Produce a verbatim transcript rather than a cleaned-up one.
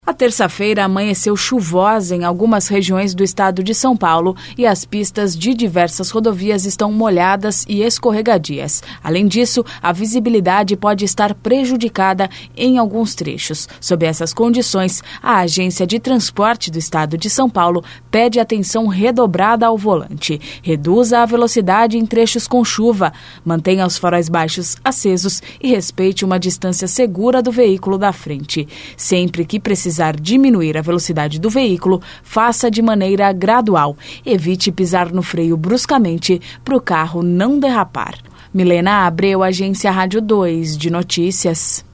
A terça-feira amanheceu chuvosa em algumas regiões do estado de São Paulo e as pistas de diversas rodovias estão molhadas e escorregadias. Além disso, a visibilidade pode estar prejudicada em alguns trechos. Sob essas condições, a Agência de Transporte do estado de São Paulo pede atenção redobrada ao volante. Reduza a velocidade em trechos com chuva, mantenha os faróis baixos acesos e respeite uma distância segura do veículo da frente. Sempre que precisar precisar diminuir a velocidade do veículo, faça de maneira gradual. Evite pisar no freio bruscamente para o carro não derrapar. Milena Abreu, Agência Rádio dois de Notícias.